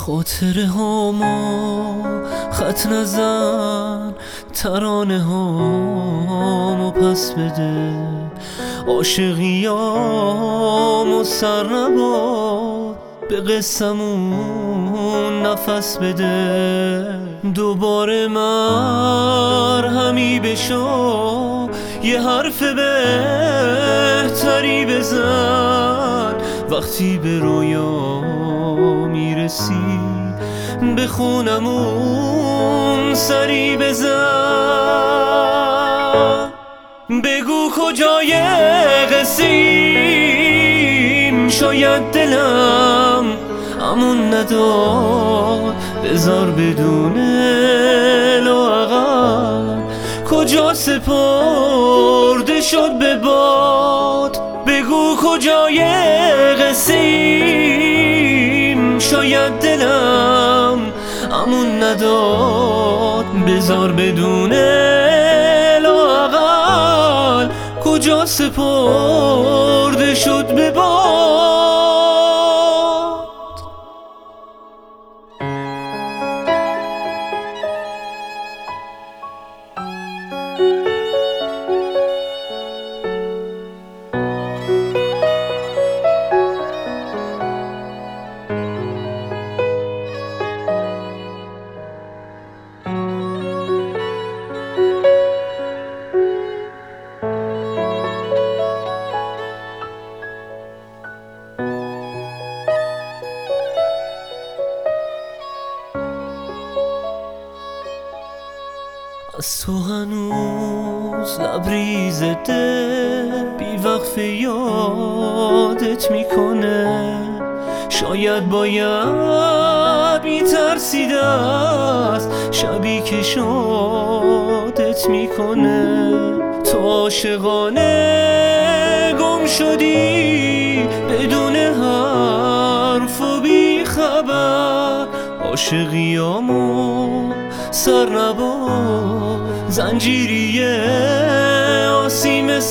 خاطره هامو خط نزن، ترانه هامو پس بده، عاشقیامو سر نبار، به قصمون نفس بده. دوباره مرهمی بشو، یه حرف بهتری بزن، وقتی به رویا میرسی به خونمون سری بزن. بگو کجای قصیم، شاید دلم امون نداد، بذار بدون لااقل کجا سپرده شد به باد. بگو کجای قصیم، شاید دلم امون نداد، بذار بدون لااقل کجا سپرده شد به باد. از تو هنوز لبریز دل بی وقفه یادت میکنه، شاید باید بی ترسیده است شبی که شادت میکنه. تو عاشقانه گم شدی بدون حرف و بی خبر، عاشقیامو سر نبار، زنجیریه آسیم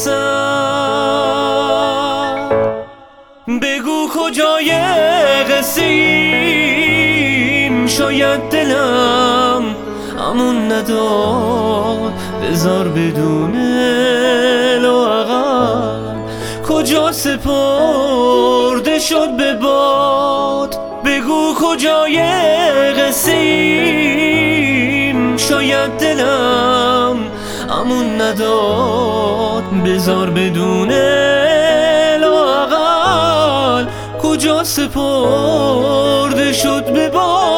سر. بگو کجای قصیم، شاید دلم امون نداد، بذار بدون لااقل کجا سپرده شد به باد. بگو کجای قصیم، شاید دلم امون نداد، بذار بدون لااقل کجا سپرده شد به باد.